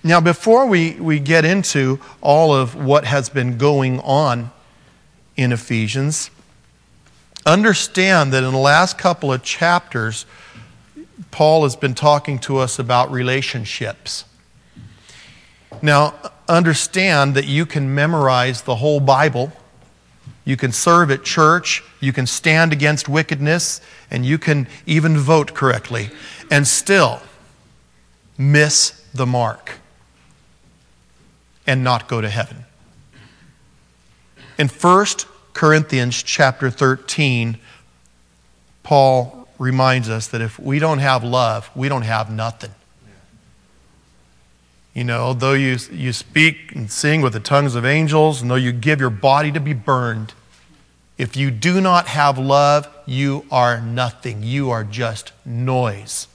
Now, before we get into all of what has been going on in Ephesians, understand that in the last couple of chapters, Paul has been talking to us about relationships. Now, understand that you can memorize the whole Bible, you can serve at church, you can stand against wickedness, and you can even vote correctly, and still miss the mark and not go to heaven. In 1 Corinthians chapter 13, Paul reminds us that if we don't have love, we don't have nothing. You know, though you speak and sing with the tongues of angels, and though you give your body to be burned, if you do not have love, you are nothing. You are just noise.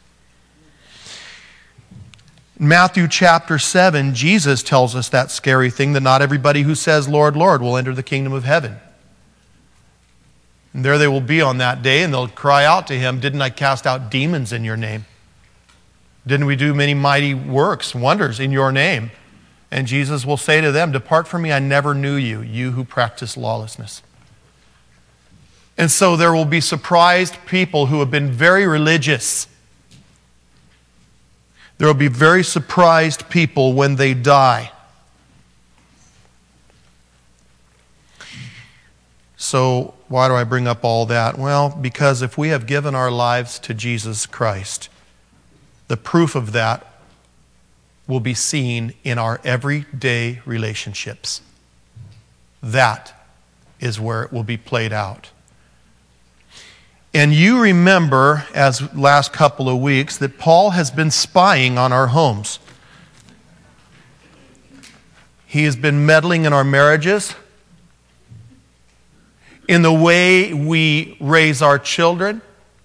In Matthew chapter 7, Jesus tells us that scary thing, that not everybody who says, Lord, Lord, will enter the kingdom of heaven. And there they will be on that day, and they'll cry out to him, didn't I cast out demons in your name? Didn't we do many mighty works, wonders in your name? And Jesus will say to them, depart from me, I never knew you, you who practice lawlessness. And so there will be surprised people who have been very religious. There will be very surprised people when they die. So why do I bring up all that? Well, because if we have given our lives to Jesus Christ, the proof of that will be seen in our everyday relationships. That is where it will be played out. And you remember, as last couple of weeks, that Paul has been spying on our homes. He has been meddling in our marriages, in the way we raise our children.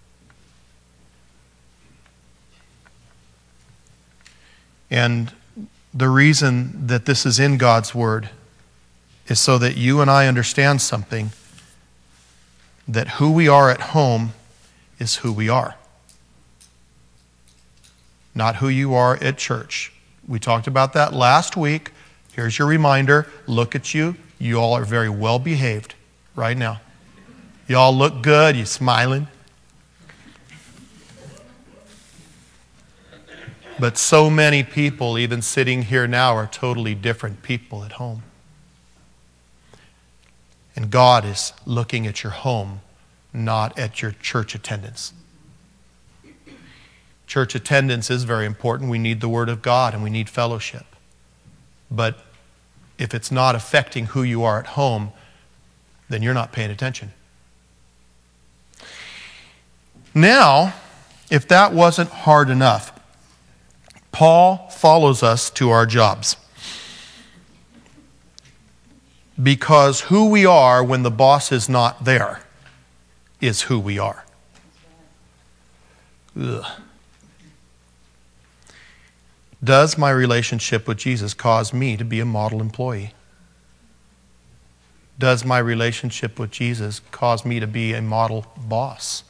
And the reason that this is in God's Word is so that you and I understand something, that who we are at home is who we are, not who you are at church. We talked about that last week. Here's your reminder. Look at you. You all are very well behaved right now. You all look good. You're smiling. But so many people, even sitting here now, are totally different people at home. And God is looking at your home, not at your church attendance. Church attendance is very important. We need the Word of God and we need fellowship. But if it's not affecting who you are at home, then you're not paying attention. Now, if that wasn't hard enough, Paul follows us to our jobs. Because who we are when the boss is not there is who we are. Ugh. Does my relationship with Jesus cause me to be a model employee? Does my relationship with Jesus cause me to be a model boss?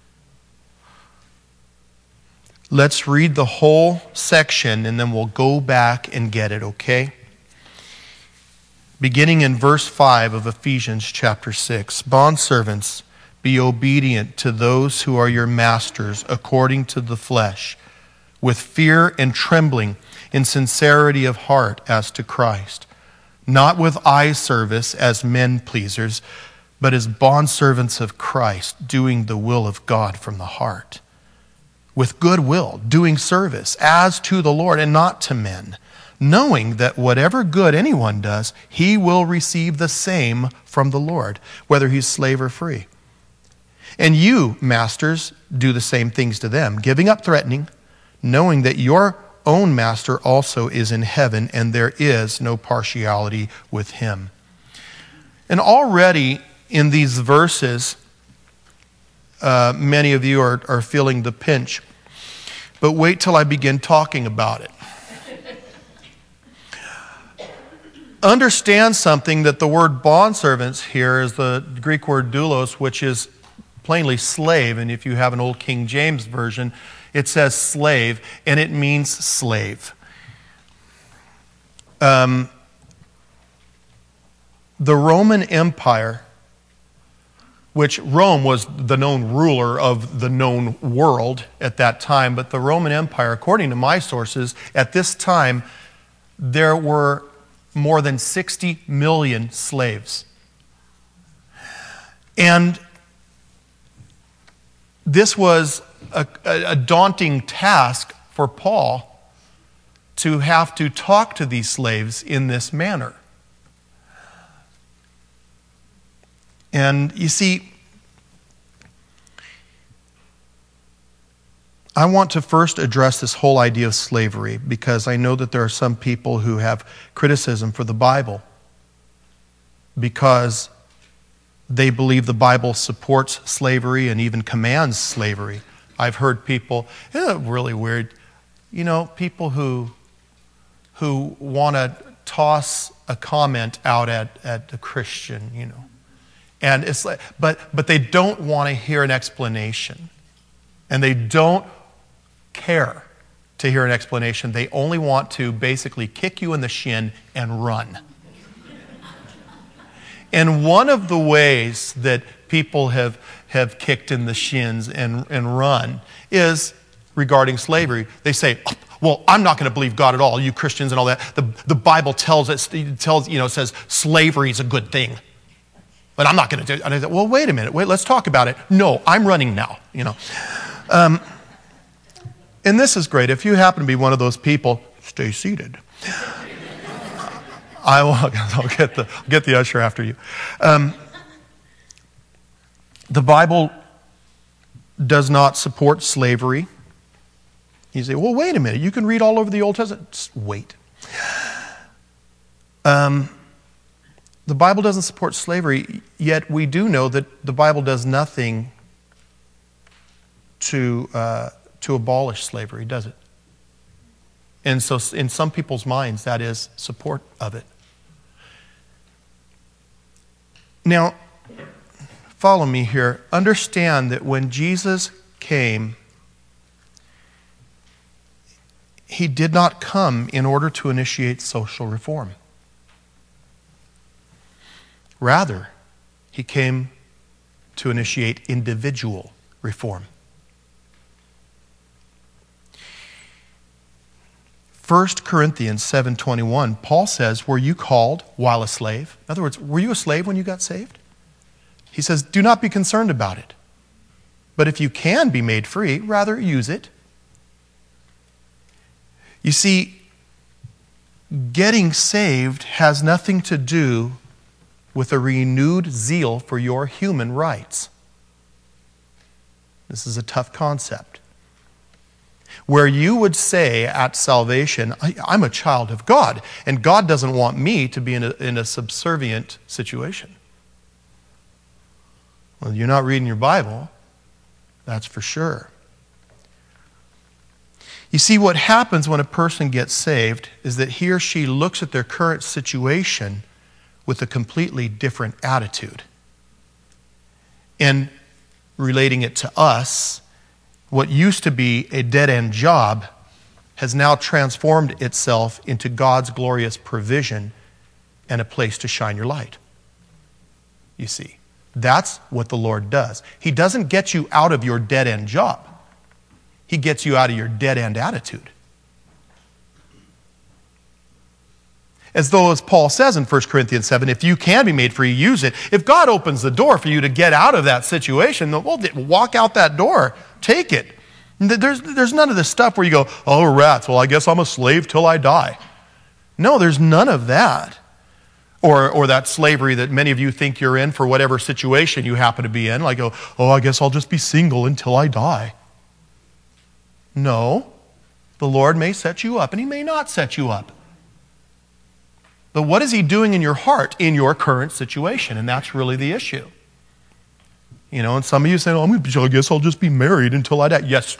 Let's read the whole section and then we'll go back and get it, okay? Beginning in verse 5 of Ephesians chapter 6. Bondservants, be obedient to those who are your masters according to the flesh, with fear and trembling, in sincerity of heart as to Christ, not with eye service as men pleasers, but as bondservants of Christ, doing the will of God from the heart, with good will, doing service as to the Lord and not to men, knowing that whatever good anyone does, he will receive the same from the Lord, whether he's slave or free. And you, masters, do the same things to them, giving up threatening, knowing that your own master also is in heaven, and there is no partiality with him. And already in these verses, many of you are feeling the pinch. But wait till I begin talking about it. Understand something, that the word bondservants here is the Greek word doulos, which is plainly slave. And if you have an old King James version, it says slave, and it means slave. The Roman Empire, which Rome was the known ruler of the known world at that time, but the Roman Empire, according to my sources, at this time, there were more than 60 million slaves. And this was a daunting task for Paul to have to talk to these slaves in this manner. And you see, I want to first address this whole idea of slavery because I know that there are some people who have criticism for the Bible because they believe the Bible supports slavery and even commands slavery. I've heard people, really weird, people who want to toss a comment out at a Christian, And it's like, but they don't want to hear an explanation. And they don't care to hear an explanation. They only want to basically kick you in the shin and run. And one of the ways that people have kicked in the shins and run is regarding slavery. They say, oh, well, I'm not going to believe God at all, you Christians and all that. The Bible tells us, says slavery is a good thing. But I'm not going to do it. And I said, well, wait a minute. Let's talk about it. No, I'm running now, And this is great. If you happen to be one of those people, stay seated. I'll get the usher after you. The Bible does not support slavery. You say, well, wait a minute. You can read all over the Old Testament. Just wait. The Bible doesn't support slavery, yet we do know that the Bible does nothing to abolish slavery, does it? And so in some people's minds, that is support of it. Now, follow me here. Understand that when Jesus came, he did not come in order to initiate social reform. Rather, he came to initiate individual reform. 1 Corinthians 7:21, Paul says, were you called while a slave? In other words, were you a slave when you got saved? He says, do not be concerned about it. But if you can be made free, rather use it. You see, getting saved has nothing to do with a renewed zeal for your human rights. This is a tough concept. Where you would say at salvation, I'm a child of God, and God doesn't want me to be in a subservient situation. Well, you're not reading your Bible, that's for sure. You see, what happens when a person gets saved is that he or she looks at their current situation with a completely different attitude. And relating it to us, what used to be a dead-end job has now transformed itself into God's glorious provision and a place to shine your light. You see, that's what the Lord does. He doesn't get you out of your dead-end job. He gets you out of your dead-end attitude. As though, as Paul says in 1 Corinthians 7, if you can be made free, use it. If God opens the door for you to get out of that situation, well, walk out that door. Take it. There's none of this stuff where you go, oh, rats, well, I guess I'm a slave till I die. No, there's none of that. Or that slavery that many of you think you're in for whatever situation you happen to be in. Like, oh, I guess I'll just be single until I die. No. The Lord may set you up and he may not set you up. But what is he doing in your heart in your current situation? And that's really the issue. And some of you say, oh, I guess I'll just be married until I die. Yes.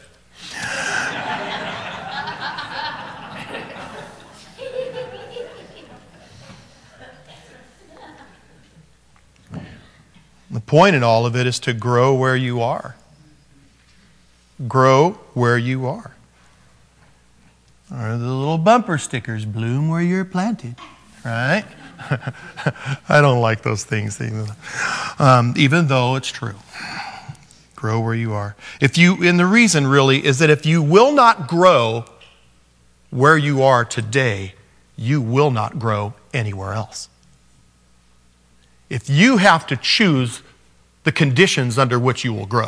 The point in all of it is to grow where you are. Grow where you are. Or the little bumper stickers, bloom where you're planted, right? I don't like those things, even though it's true. Grow where you are. And the reason really is that if you will not grow where you are today, you will not grow anywhere else. If you have to choose the conditions under which you will grow,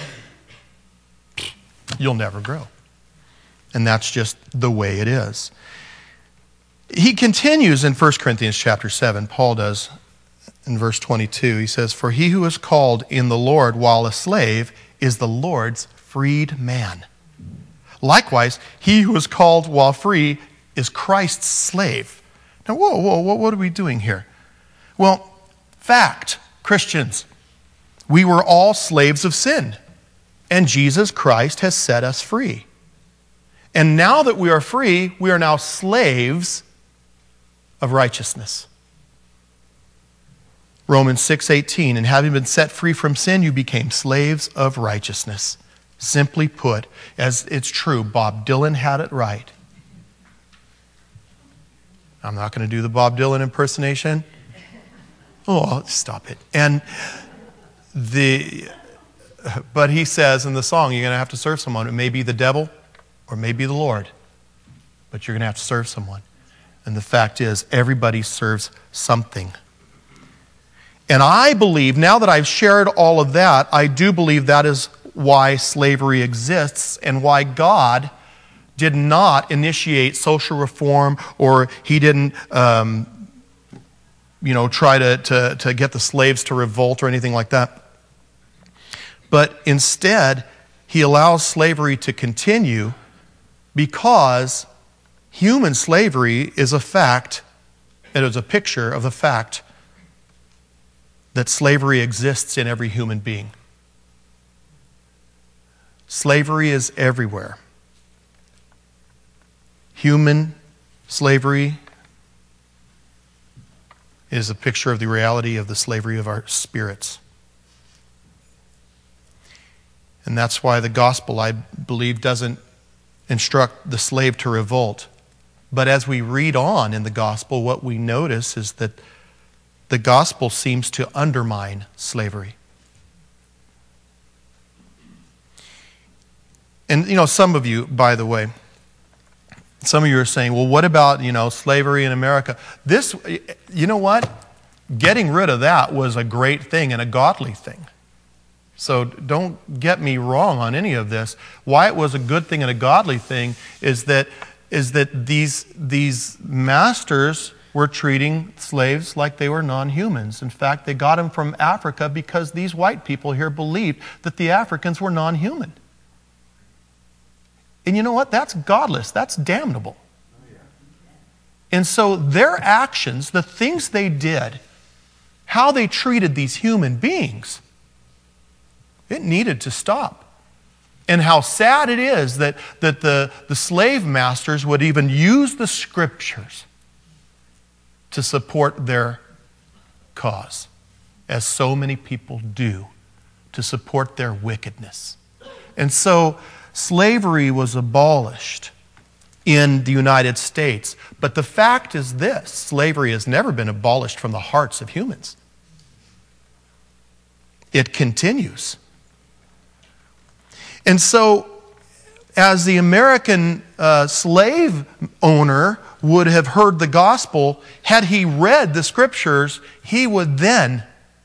you'll never grow. And that's just the way it is. He continues in 1 Corinthians chapter 7, Paul does, in verse 22. He says, "For he who is called in the Lord while a slave is the Lord's freed man. Likewise, he who is called while free is Christ's slave." Now, what are we doing here? Well, fact, Christians, we were all slaves of sin, and Jesus Christ has set us free. And now that we are free, we are now slaves of righteousness. Romans 6:18, "And having been set free from sin, you became slaves of righteousness." Simply put, as it's true, Bob Dylan had it right. I'm not going to do the Bob Dylan impersonation. Oh, stop it. But he says in the song, you're going to have to serve someone. It may be the devil or it may be the Lord, but you're going to have to serve someone. And the fact is, everybody serves something. And I believe, now that I've shared all of that, I do believe that is why slavery exists and why God did not initiate social reform, or he didn't try to get the slaves to revolt or anything like that. But instead, he allows slavery to continue because human slavery is a fact. It is a picture of the fact that slavery exists in every human being. Slavery is everywhere. Human slavery is a picture of the reality of the slavery of our spirits. And that's why the gospel, I believe, doesn't instruct the slave to revolt. But as we read on in the gospel, what we notice is that the gospel seems to undermine slavery. And, some of you, by the way, some of you are saying, well, what about, slavery in America? This, you know what? Getting rid of that was a great thing and a godly thing. So don't get me wrong on any of this. Why it was a good thing and a godly thing is that these masters were treating slaves like they were non-humans. In fact, they got them from Africa because these white people here believed that the Africans were non-human. And you know what? That's godless. That's damnable. And so their actions, the things they did, how they treated these human beings, it needed to stop. And how sad it is that the slave masters would even use the scriptures to support their cause, as so many people do, to support their wickedness. And so slavery was abolished in the United States. But the fact is this: slavery has never been abolished from the hearts of humans. It continues. And so, as the American slave owner would have heard the gospel, had he read the scriptures, he would then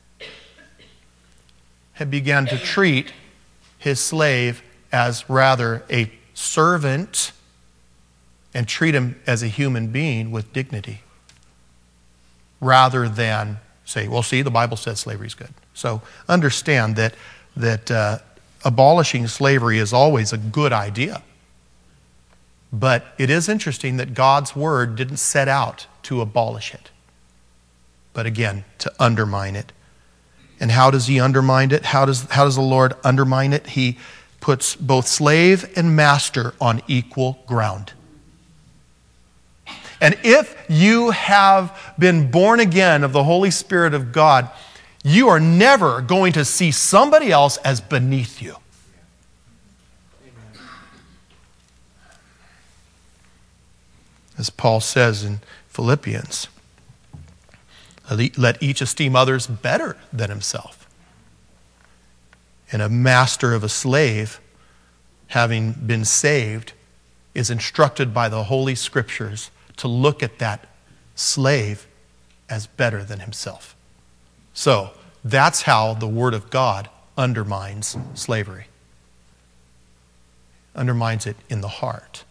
have begun to treat his slave as rather a servant and treat him as a human being with dignity, rather than say, well, see, the Bible says slavery is good. So understand that abolishing slavery is always a good idea. But it is interesting that God's word didn't set out to abolish it, but again, to undermine it. And how does he undermine it? How does the Lord undermine it? He puts both slave and master on equal ground. And if you have been born again of the Holy Spirit of God, you are never going to see somebody else as beneath you. as Paul says in Philippians. Let each esteem others better than himself. And a master of a slave, having been saved, is instructed by the Holy Scriptures to look at that slave as better than himself. So, that's how the Word of God undermines slavery. Undermines it in the heart.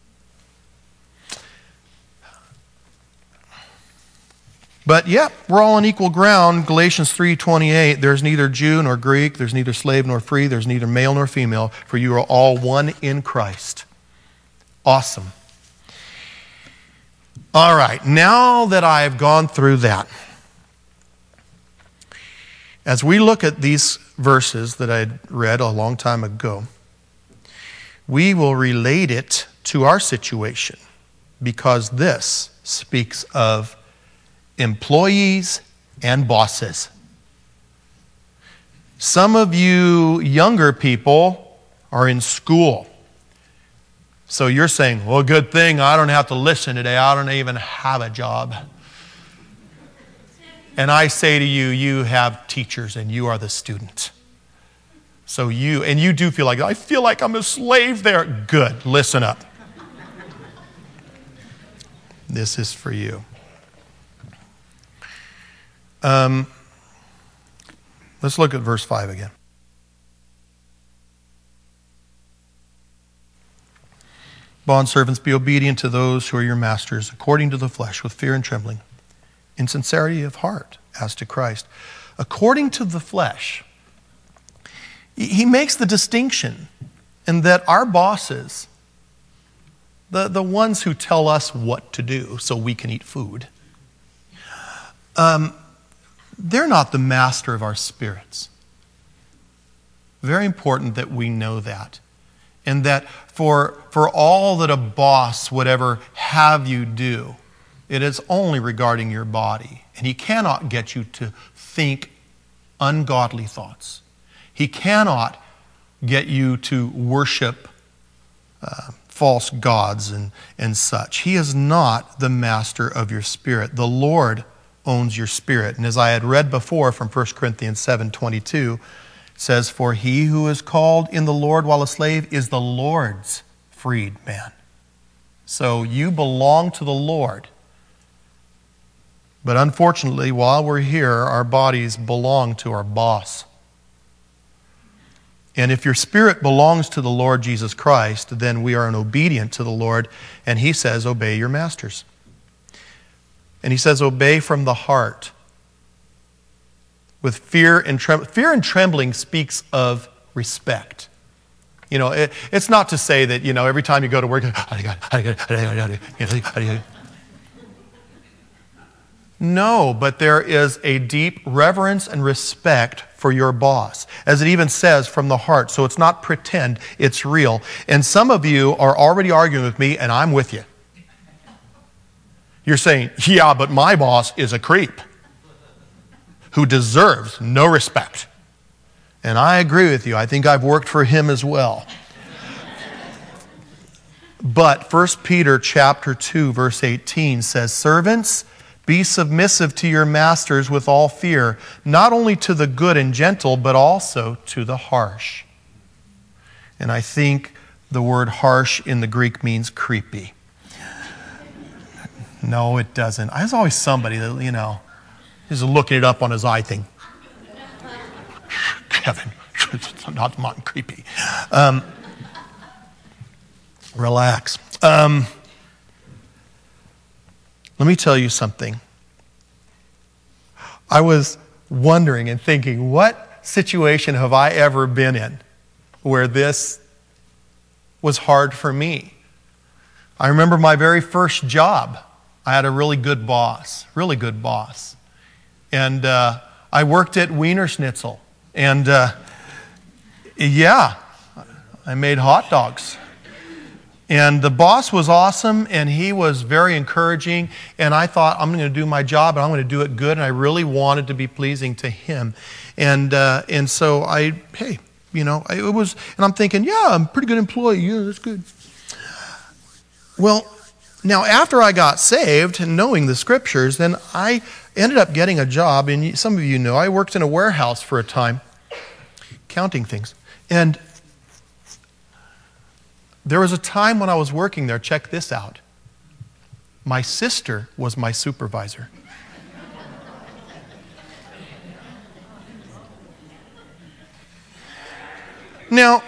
But yeah, we're all on equal ground. Galatians 3:28, there's neither Jew nor Greek, there's neither slave nor free, there's neither male nor female, for you are all one in Christ. Awesome. All right, now that I've gone through that, as we look at these verses that I read a long time ago, we will relate it to our situation, because this speaks of employees and bosses. Some of you younger people are in school. So you're saying, well, good thing I don't have to listen today. I don't even have a job. And I say to you, you have teachers and you are the student. So you do feel like, I feel like I'm a slave there. Good, listen up. This is for you. Let's look at verse 5 again. Bondservants, be obedient to those who are your masters, according to the flesh, with fear and trembling, in sincerity of heart, as to Christ. According to the flesh. He makes the distinction in that our bosses, the ones who tell us what to do so we can eat food, they're not the master of our spirits. Very important that we know that. And that for all that a boss would ever have you do, it is only regarding your body. And he cannot get you to think ungodly thoughts. He cannot get you to worship false gods and such. He is not the master of your spirit. The Lord owns your spirit. And as I had read before from 1 Corinthians 7:22, it says, for he who is called in the Lord while a slave is the Lord's freed man. So you belong to the Lord. But unfortunately, while we're here, our bodies belong to our boss. And if your spirit belongs to the Lord Jesus Christ, then we are obedient to the Lord. And he says, obey your masters. And he says, obey from the heart. With fear and trembling. Fear and trembling speaks of respect. You know, it's not to say that, you know, every time you go to work, no, but there is a deep reverence and respect for your boss. As it even says, from the heart. So it's not pretend, it's real. And some of you are already arguing with me, and I'm with you. You're saying, yeah, but my boss is a creep who deserves no respect. And I agree with you. I think I've worked for him as well. But 1 Peter chapter 2, verse 18 says, servants, be submissive to your masters with all fear, not only to the good and gentle, but also to the harsh. And I think the word harsh in the Greek means creepy. No, it doesn't. There's always somebody that, you know, is looking it up on his iThing. Kevin, it's not creepy. Relax. Let me tell you something. I was wondering and thinking, what situation have I ever been in where this was hard for me? I remember my very first job. I had a really good boss. And I worked at Wiener Schnitzel. And yeah, I made hot dogs. And the boss was awesome, and he was very encouraging. And I thought, I'm going to do my job, and I'm going to do it good. And I really wanted to be pleasing to him. And so it was, and I'm thinking, yeah, I'm a pretty good employee. Yeah, that's good. Well, Now, after I got saved and knowing the scriptures, then I ended up getting a job. And some of you know, I worked in a warehouse for a time, counting things. And there was a time when I was working there, check this out. My sister was my supervisor. Now,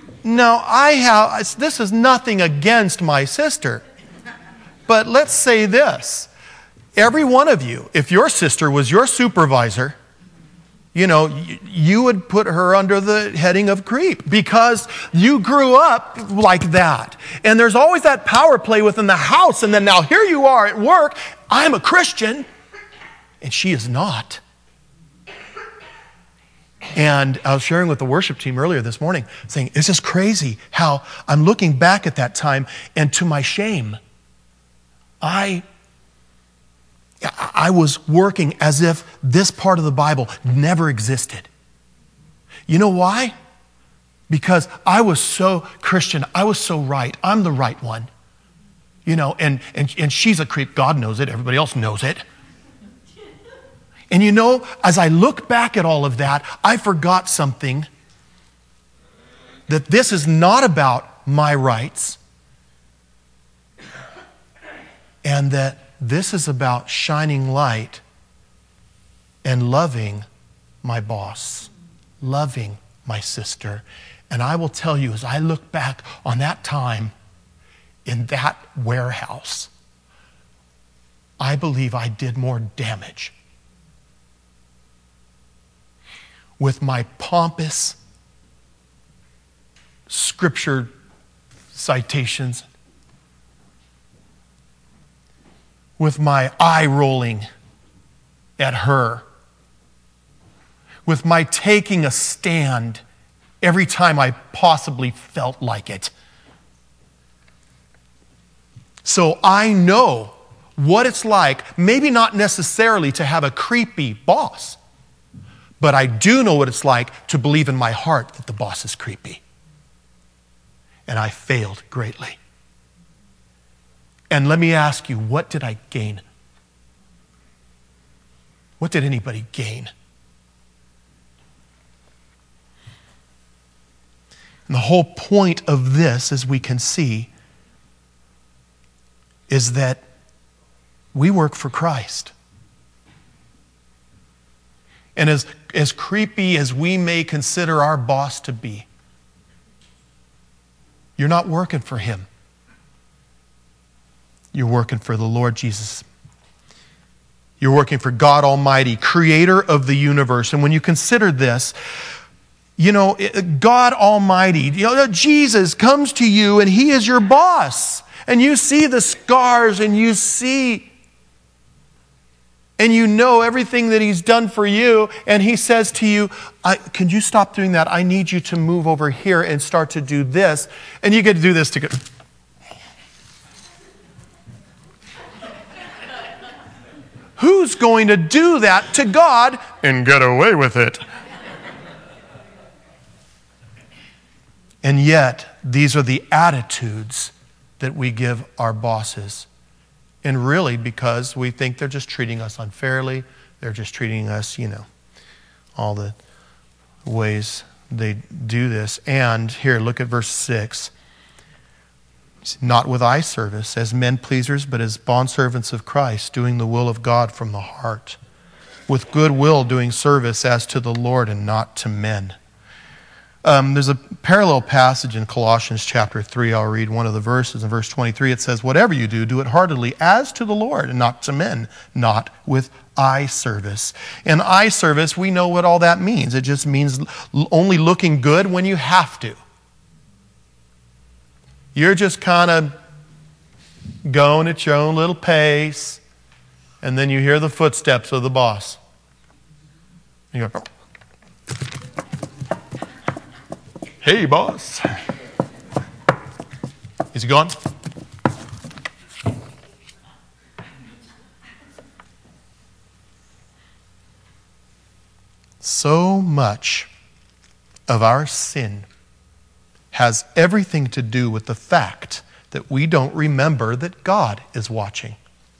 this is nothing against my sister, but let's say this. Every one of you, if your sister was your supervisor, you would put her under the heading of creep because you grew up like that. And there's always that power play within the house, and then now here you are at work, I'm a Christian, and she is not. And I was sharing with the worship team earlier this morning, saying, it's just crazy how I'm looking back at that time, and to my shame, I was working as if this part of the Bible never existed. You know why? Because I was so Christian. I was so right. I'm the right one. And she's a creep. God knows it. Everybody else knows it. And as I look back at all of that, I forgot something. That this is not about my rights. And that this is about shining light and loving my boss, loving my sister. And I will tell you, as I look back on that time in that warehouse, I believe I did more damage with my pompous scripture citations, with my eye rolling at her, with my taking a stand every time I possibly felt like it. So I know what it's like, maybe not necessarily to have a creepy boss, but I do know what it's like to believe in my heart that the boss is creepy. And I failed greatly. And let me ask you, what did I gain? What did anybody gain? And the whole point of this, as we can see, is that we work for Christ. And as creepy as we may consider our boss to be, you're not working for him. You're working for the Lord Jesus. You're working for God Almighty, creator of the universe. And when you consider this, God Almighty, Jesus comes to you and he is your boss. And you see the scars and you see and you know everything that he's done for you, and he says to you, can you stop doing that? I need you to move over here and start to do this. And you get to do this together. Who's going to do that to God and get away with it? And yet, these are the attitudes that we give our bosses. And really because we think they're just treating us unfairly. They're just treating us, all the ways they do this. And here, look at verse 6. Not with eye service as men pleasers, but as bondservants of Christ, doing the will of God from the heart, with good will doing service as to the Lord and not to men. There's a parallel passage in Colossians chapter 3. I'll read one of the verses. In verse 23, it says, whatever you do, do it heartily as to the Lord and not to men, not with eye service. And eye service, we know what all that means. It just means only looking good when you have to. You're just kind of going at your own little pace, and then you hear the footsteps of the boss. And you go, hey, boss. Is he gone? So much of our sin has everything to do with the fact that we don't remember that God is watching.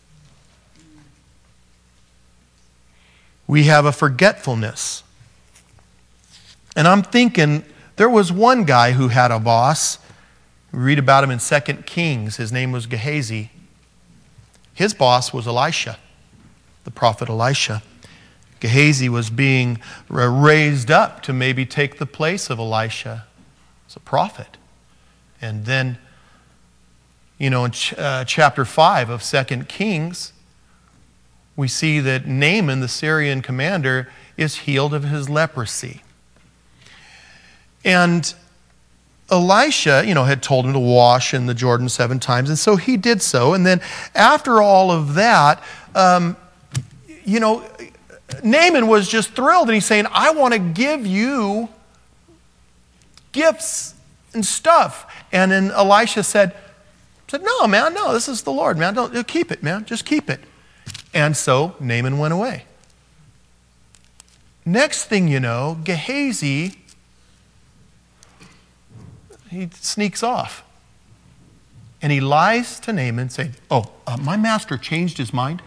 We have a forgetfulness. And I'm thinking, there was one guy who had a boss. We read about him in 2 Kings. His name was Gehazi. His boss was Elisha, the prophet Elisha. Gehazi was being raised up to maybe take the place of Elisha as a prophet. And then, in chapter 5 of 2 Kings, we see that Naaman, the Syrian commander, is healed of his leprosy. And Elisha, had told him to wash in the Jordan 7 times, and so he did so. And then after all of that, Naaman was just thrilled, and he's saying, I want to give you gifts and stuff. And then Elisha said, no, man, no, this is the Lord, man. Don't keep it, man. Just keep it. And so Naaman went away. Next thing you know, Gehazi, he sneaks off. And he lies to Naaman saying, my master changed his mind.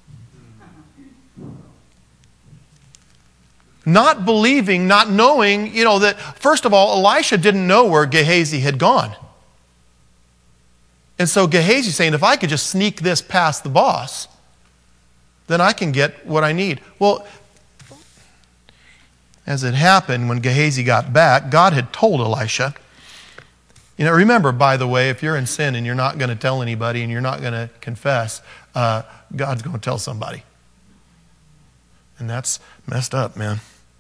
Not believing, not knowing, that, first of all, Elisha didn't know where Gehazi had gone. And so Gehazi's saying, if I could just sneak this past the boss, then I can get what I need. Well, as it happened, when Gehazi got back, God had told Elisha. Remember, by the way, if you're in sin and you're not going to tell anybody and you're not going to confess, God's going to tell somebody. And that's messed up, man.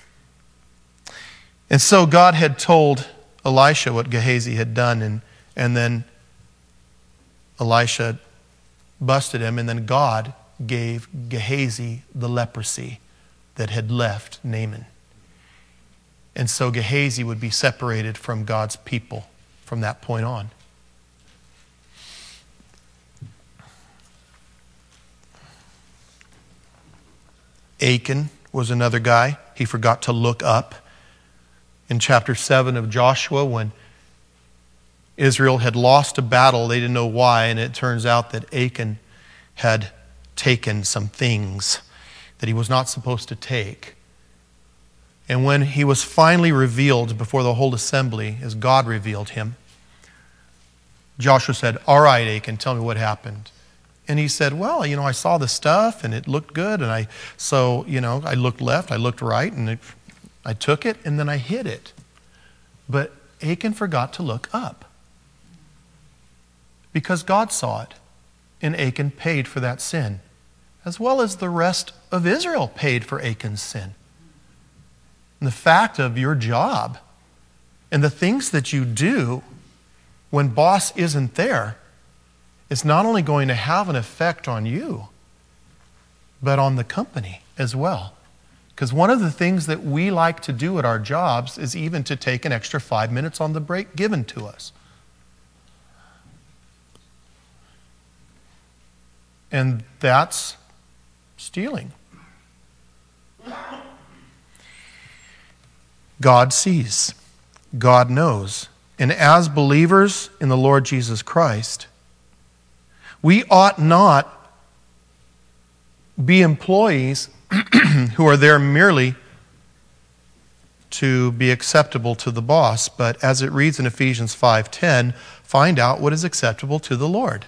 And so God had told Elisha what Gehazi had done, and then Elisha busted him, and then God gave Gehazi the leprosy that had left Naaman. And so Gehazi would be separated from God's people from that point on. Achan was another guy. He forgot to look up. In chapter 7 of Joshua, when Israel had lost a battle, they didn't know why, and it turns out that Achan had taken some things that he was not supposed to take. And when he was finally revealed before the whole assembly, as God revealed him, Joshua said, all right, Achan, tell me what happened. And he said, well, I saw the stuff and it looked good. And I looked left, I looked right, and I took it and then I hid it. But Achan forgot to look up because God saw it. And Achan paid for that sin, as well as the rest of Israel paid for Achan's sin. And the fact of your job and the things that you do when boss isn't there is not only going to have an effect on you, but on the company as well. Because one of the things that we like to do at our jobs is even to take an extra 5 minutes on the break given to us. And that's stealing. God sees. God knows. And as believers in the Lord Jesus Christ, we ought not be employees who are there merely to be acceptable to the boss, but as it reads in Ephesians 5:10, find out what is acceptable to the Lord.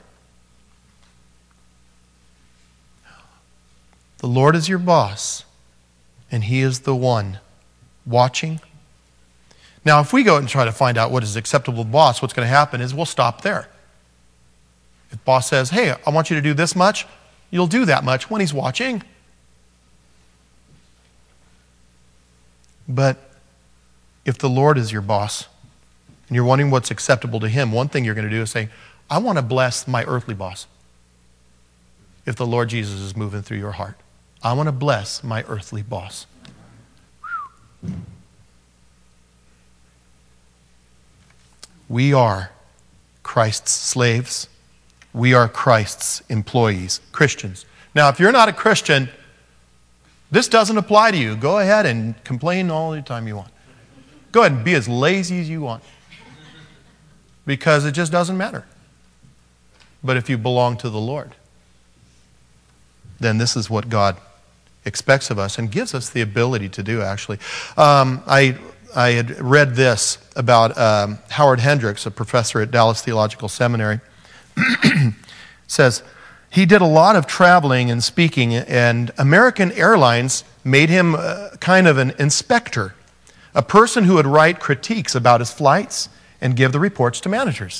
The Lord is your boss, and He is the one watching. Now, if we go and try to find out what is acceptable to the boss, what's going to happen is we'll stop there. If boss says, hey, I want you to do this much, you'll do that much when he's watching. But if the Lord is your boss, and you're wondering what's acceptable to Him, one thing you're going to do is say, I want to bless my earthly boss. If the Lord Jesus is moving through your heart, I want to bless my earthly boss. We are Christ's slaves. We are Christ's employees, Christians. Now, if you're not a Christian, this doesn't apply to you. Go ahead and complain all the time you want. Go ahead and be as lazy as you want. Because it just doesn't matter. But if you belong to the Lord, then this is what God expects of us and gives us the ability to do, actually. I had read this about Howard Hendricks, a professor at Dallas Theological Seminary. Says he did a lot of traveling and speaking, and American Airlines made him kind of an inspector, a person who would write critiques about his flights and give the reports to managers.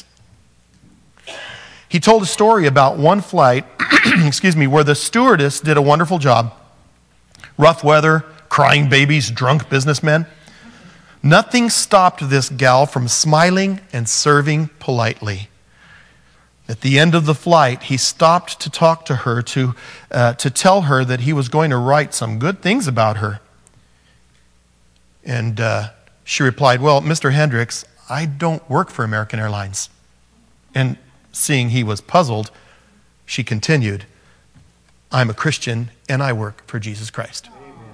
He told a story about one flight, where the stewardess did a wonderful job. Rough weather, crying babies, drunk businessmen. Nothing stopped this gal from smiling and serving politely. At the end of the flight, he stopped to talk to her, to tell her that he was going to write some good things about her. And she replied, "Well, Mr. Hendricks, I don't work for American Airlines." And seeing he was puzzled, she continued, "I'm a Christian and I work for Jesus Christ."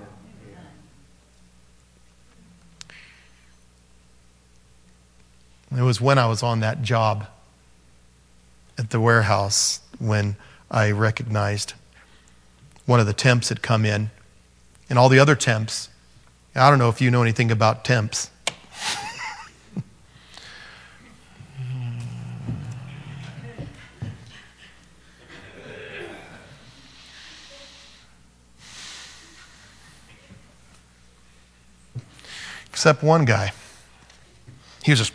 It was when I was on that job at the warehouse when I recognized one of the temps had come in, and all the other temps. I don't know if you know anything about temps. Except one guy. He was just...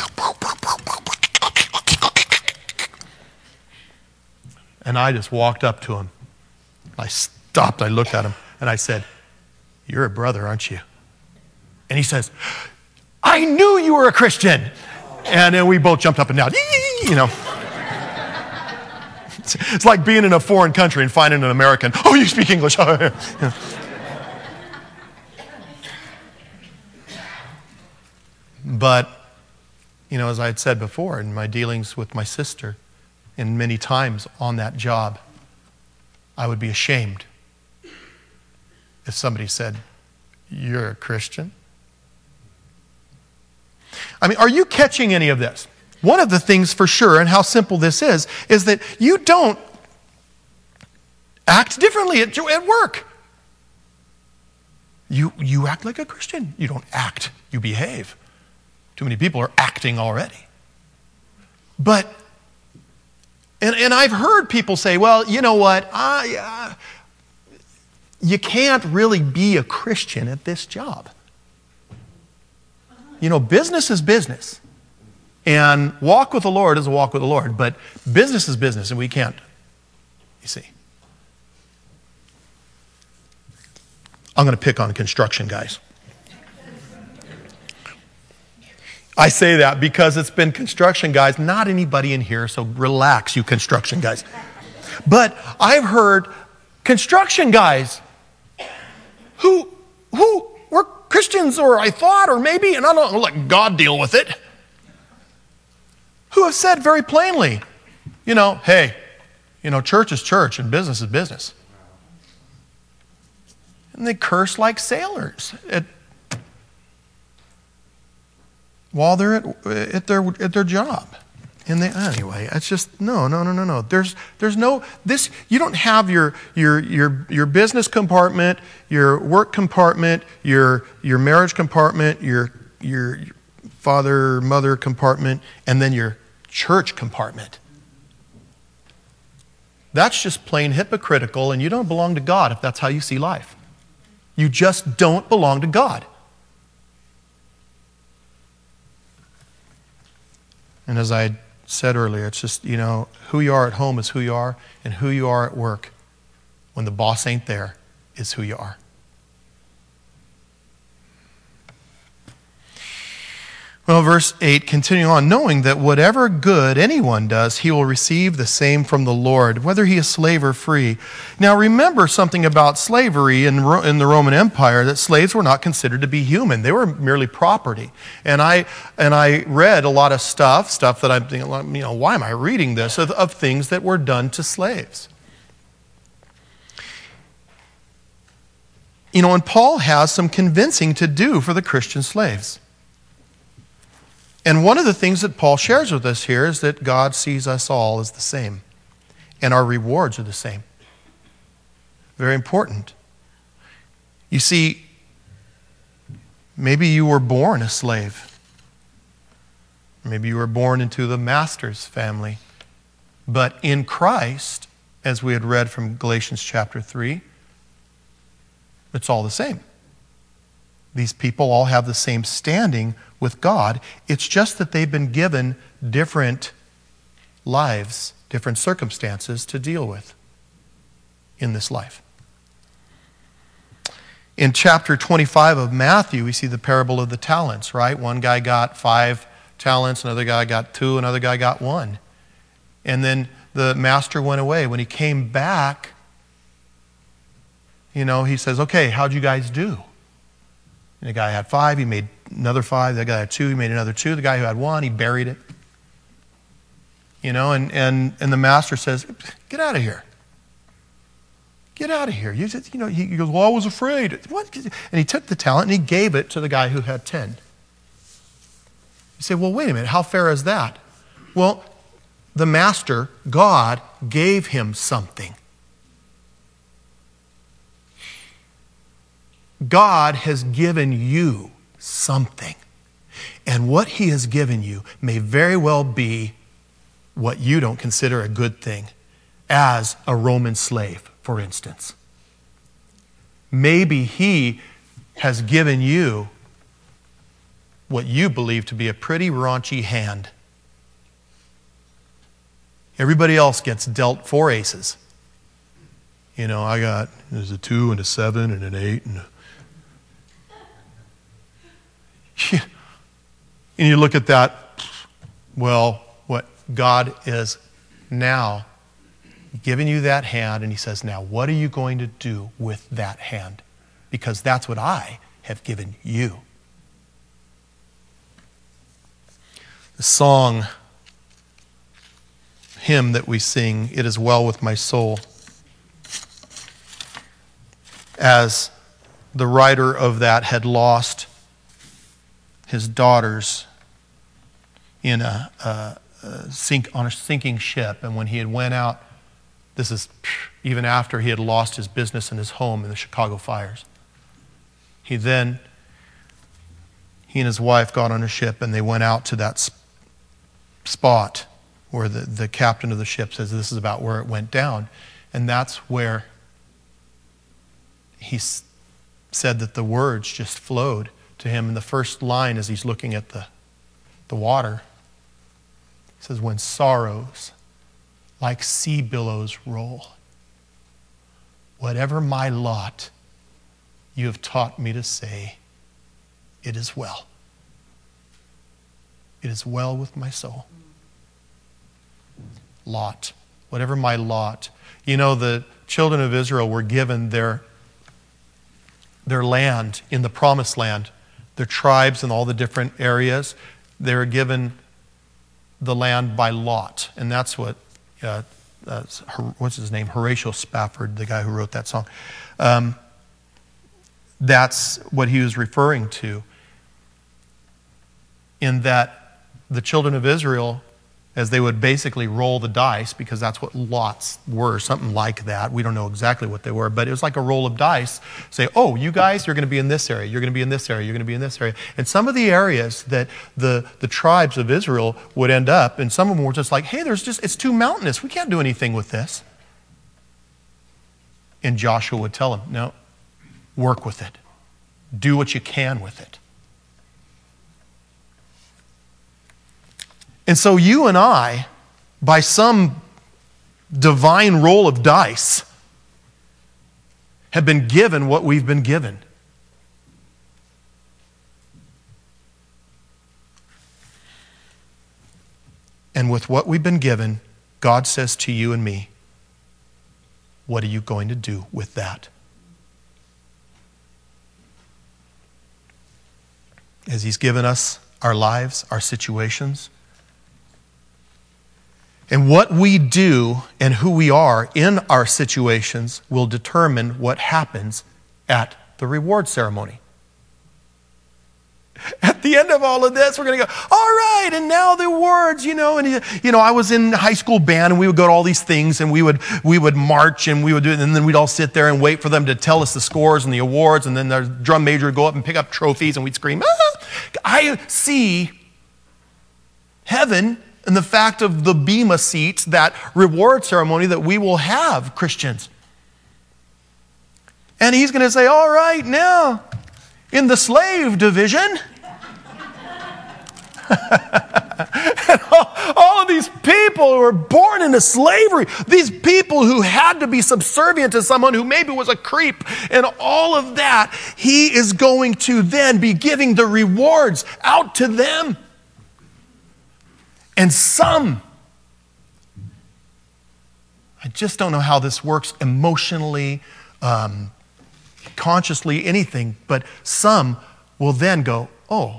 And I just walked up to him. I stopped, I looked at him, and I said, "You're a brother, aren't you?" And he says, "I knew you were a Christian." And then we both jumped up and down. You know. It's like being in a foreign country and finding an American. "Oh, you speak English." But, as I had said before, in my dealings with my sister, and many times on that job, I would be ashamed if somebody said, "You're a Christian?" I mean, are you catching any of this? One of the things for sure, and how simple this is that you don't act differently at work. You act like a Christian. You don't act, you behave. Too many people are acting already. But, and I've heard people say, "Well, you know what, you can't really be a Christian at this job. Business is business. And walk with the Lord is a walk with the Lord. But business is business, and we can't, you see." I'm going to pick on construction guys. I say that because it's been construction guys, not anybody in here, so relax, you construction guys. But I've heard construction guys who were Christians, or I thought, or maybe, and I don't let God deal with it, who have said very plainly, "Hey, church is church and business is business." And they curse like sailors while they're at their job. And anyway, it's just no. There's no this. You don't have your business compartment, your work compartment, your marriage compartment, your father mother compartment, and then your church compartment. That's just plain hypocritical, and you don't belong to God if that's how you see life. You just don't belong to God. And as I said earlier, it's just, who you are at home is who you are, and who you are at work when the boss ain't there is who you are. Well, verse 8, continuing on, knowing that whatever good anyone does, he will receive the same from the Lord, whether he is slave or free. Now remember something about slavery in the Roman Empire, that slaves were not considered to be human. They were merely property. And I read a lot of stuff that I'm thinking, why am I reading this, of things that were done to slaves. And Paul has some convincing to do for the Christian slaves. And one of the things that Paul shares with us here is that God sees us all as the same. and our rewards are the same. Very important. You see, maybe you were born a slave. Maybe you were born into the master's family. But in Christ, as we had read from Galatians chapter 3, it's all the same. These people all have the same standing with God. It's just that they've been given different lives, different circumstances to deal with in this life. In chapter 25 of Matthew, we see the parable of the talents, right? One guy got 5 talents, another guy got 2, another guy got 1. And then the master went away. When he came back, he says, okay, how'd you guys do? And the guy had 5, he made another 5. The guy had 2, he made another 2. The guy who had 1, he buried it. And the master says, get out of here. Get out of here. He goes, well, I was afraid. What? And he took the talent and he gave it to the guy who had 10. You say, well, wait a minute. How fair is that? Well, the master, God, gave him something. God has given you something. And what he has given you may very well be what you don't consider a good thing, as a Roman slave, for instance. Maybe he has given you what you believe to be a pretty raunchy hand. Everybody else gets dealt 4 aces. There's a 2 and a 7 and an 8 and and you look at that, well, what God is now giving you that hand, and he says, now what are you going to do with that hand? Because that's what I have given you. The hymn that we sing, It Is Well With My Soul, as the writer of that had lost his daughters on a sinking ship, and when he had went out, this is even after he had lost his business and his home in the Chicago fires. He and his wife got on a ship and they went out to that spot where the captain of the ship says this is about where it went down. And that's where he said that the words just flowed to him. And the first line as he's looking at the water, he says, when sorrows like sea billows roll, whatever my lot, you have taught me to say, it is well. It is well with my soul. Lot, whatever my lot. The children of Israel were given their land in the promised land, their tribes in all the different areas. They were given the land by lot. And that's what, what's his name? Horatio Spafford, the guy who wrote that song. That's what he was referring to, in that the children of Israel, as they would basically roll the dice, because that's what lots were, something like that. We don't know exactly what they were, but it was like a roll of dice. Say, oh, you guys, you're going to be in this area, you're going to be in this area, you're going to be in this area. And some of the areas that the tribes of Israel would end up, and some of them were just like, hey, it's too mountainous, we can't do anything with this. And Joshua would tell them, no, work with it. Do what you can with it. And so you and I, by some divine roll of dice, have been given what we've been given. And with what we've been given, God says to you and me, what are you going to do with that? As he's given us our lives, our situations. And what we do and who we are in our situations will determine what happens at the reward ceremony. At the end of all of this, we're going to go, all right, and now the awards, and I was in high school band, and we would go to all these things, and we would march, and we would do it, and then we'd all sit there and wait for them to tell us the scores and the awards, and then the drum major would go up and pick up trophies, and we'd scream, ah! I see heaven and the fact of the Bema seats, that reward ceremony that we will have, Christians. And he's going to say, all right, now, in the slave division, and all of these people who were born into slavery, these people who had to be subservient to someone who maybe was a creep, and all of that, he is going to then be giving the rewards out to them. And some, I just don't know how this works emotionally, consciously, anything, but some will then go, oh,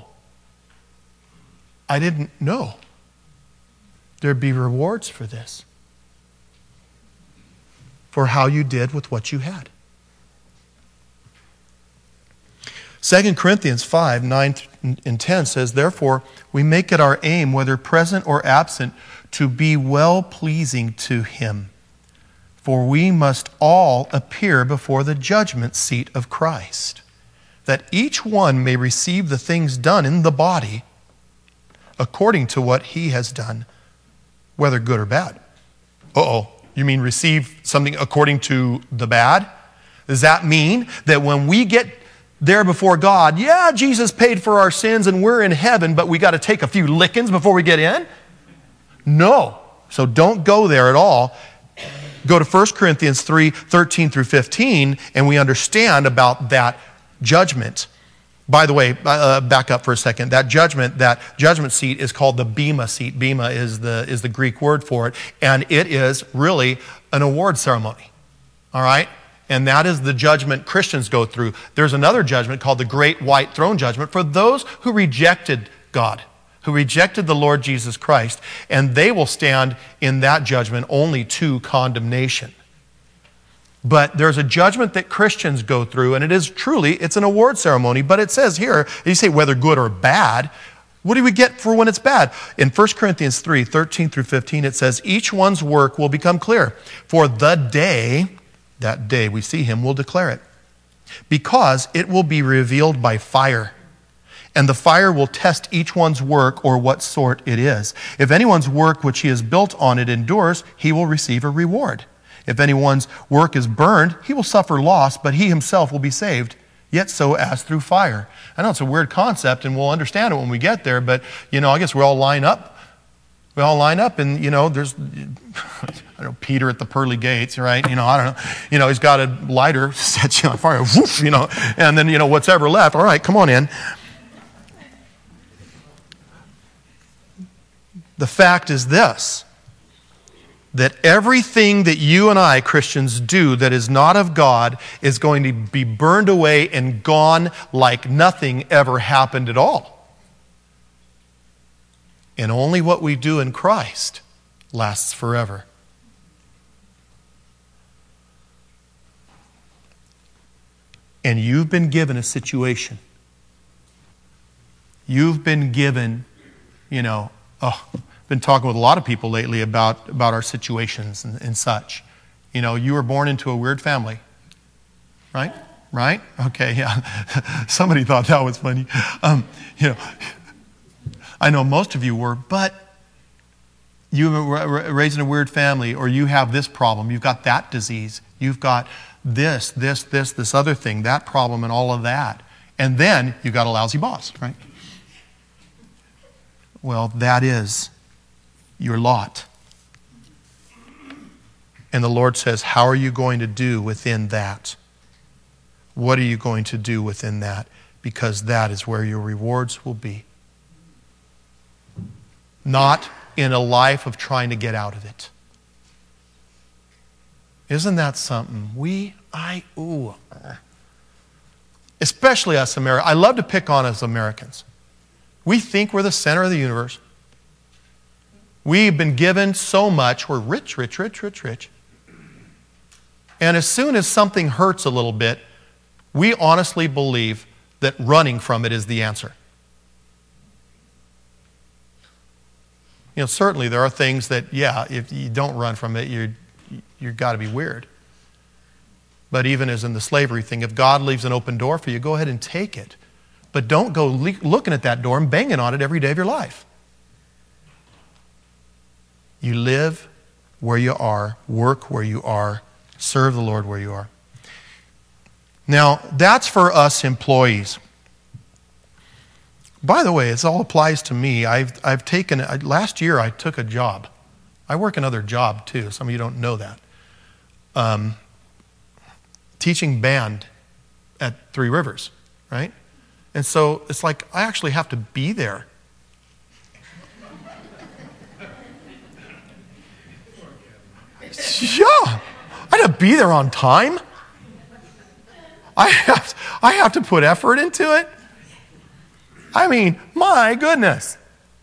I didn't know there'd be rewards for this, for how you did with what you had. 2 Corinthians 5, 9 and 10 says, therefore, we make it our aim, whether present or absent, to be well-pleasing to him. For we must all appear before the judgment seat of Christ, that each one may receive the things done in the body according to what he has done, whether good or bad. Uh-oh, you mean receive something according to the bad? Does that mean that when we get there before God, yeah, Jesus paid for our sins and we're in heaven, but we got to take a few lickings before we get in? No. So don't go there at all. Go to 1 Corinthians 3, 13 through 15, and we understand about that judgment. By the way, back up for a second. That judgment seat is called the Bema seat. Bema is the Greek word for it, and it is really an award ceremony. All right? And that is the judgment Christians go through. There's another judgment called the Great White Throne Judgment for those who rejected God, who rejected the Lord Jesus Christ, and they will stand in that judgment only to condemnation. But there's a judgment that Christians go through, and it's an award ceremony, but it says here, you say whether good or bad, what do we get for when it's bad? In 1 Corinthians 3, 13 through 15, it says, each one's work will become clear, for the day, that day we see him, will declare it, because it will be revealed by fire. And the fire will test each one's work or what sort it is. If anyone's work which he has built on it endures, he will receive a reward. If anyone's work is burned, he will suffer loss, but he himself will be saved, yet so as through fire. I know it's a weird concept, and we'll understand it when we get there, but, I guess we all line up. We all line up, and, there's, Peter at the pearly gates, right? I don't know. He's got a lighter, sets you on fire, whoosh, and then, what's ever left. All right, come on in. The fact is this, that everything that you and I, Christians, do that is not of God is going to be burned away and gone like nothing ever happened at all. And only what we do in Christ lasts forever. And you've been given a situation. You've been given, been talking with a lot of people lately about our situations and such. You were born into a weird family, right? Right? Okay, yeah. Somebody thought that was funny. I know most of you were, but you were raised in a weird family, or you have this problem, you've got that disease, you've got this other thing, that problem and all of that. And then you've got a lousy boss, right? Well, that is your lot. And the Lord says, how are you going to do within that? What are you going to do within that? Because that is where your rewards will be. Not in a life of trying to get out of it. Isn't that something? Especially us Americans. I love to pick on us Americans. We think we're the center of the universe. We've been given so much. We're rich. And as soon as something hurts a little bit, we honestly believe that running from it is the answer. Certainly there are things that, if you don't run from it, you've got to be weird. But even as in the slavery thing, if God leaves an open door for you, go ahead and take it. But don't go looking at that door and banging on it every day of your life. You live where you are, work where you are, serve the Lord where you are. Now, that's for us employees. By the way, this all applies to me. Last year I took a job. I work another job too. Some of you don't know that. Teaching band at Three Rivers, right? And so it's like I actually have to be there. Yeah, I have to be there on time. I have to put effort into it. I mean, my goodness.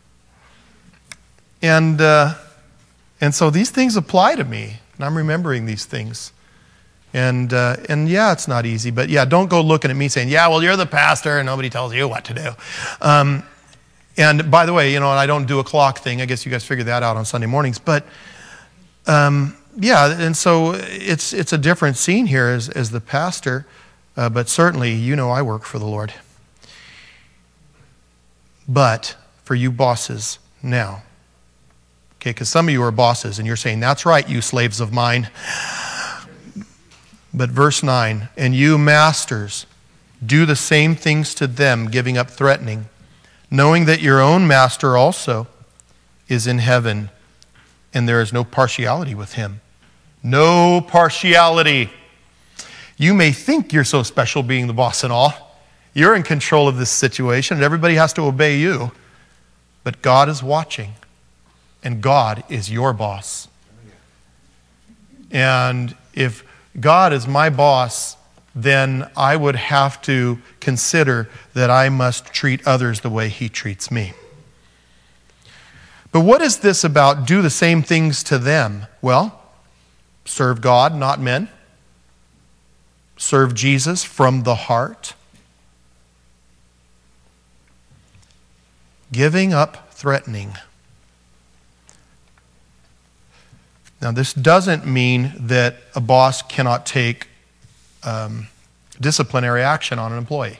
And so these things apply to me, and I'm remembering these things. And it's not easy, but don't go looking at me saying, well, you're the pastor and nobody tells you what to do. And by the way, and I don't do a clock thing. I guess you guys figured that out on Sunday mornings. But and so it's a different scene here as the pastor. But certainly, I work for the Lord. But for you bosses now, okay, because some of you are bosses and you're saying, that's right, you slaves of mine. But verse 9, and you masters, do the same things to them, giving up threatening, knowing that your own master also is in heaven, and there is no partiality with him. No partiality. You may think you're so special being the boss and all. You're in control of this situation, and everybody has to obey you. But God is watching, and God is your boss. And if God is my boss, then I would have to consider that I must treat others the way he treats me. But what is this about do the same things to them? Well, serve God, not men. Serve Jesus from the heart. Giving up threatening. Now, this doesn't mean that a boss cannot take disciplinary action on an employee.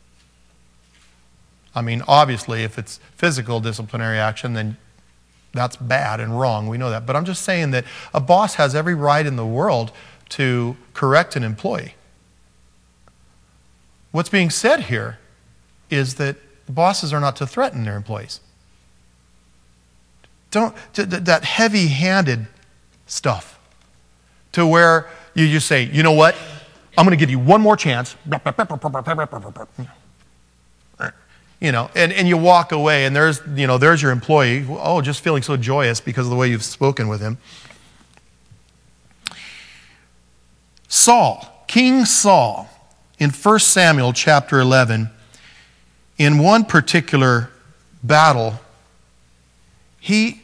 I mean, obviously, if it's physical disciplinary action, then that's bad and wrong. We know that. But I'm just saying that a boss has every right in the world to correct an employee. What's being said here is that bosses are not to threaten their employees. That heavy-handed stuff to where you just say, you know what, I'm going to give you one more chance. And you walk away, and there's your employee, just feeling so joyous because of the way you've spoken with him. King Saul, in 1 Samuel chapter 11, in one particular battle, he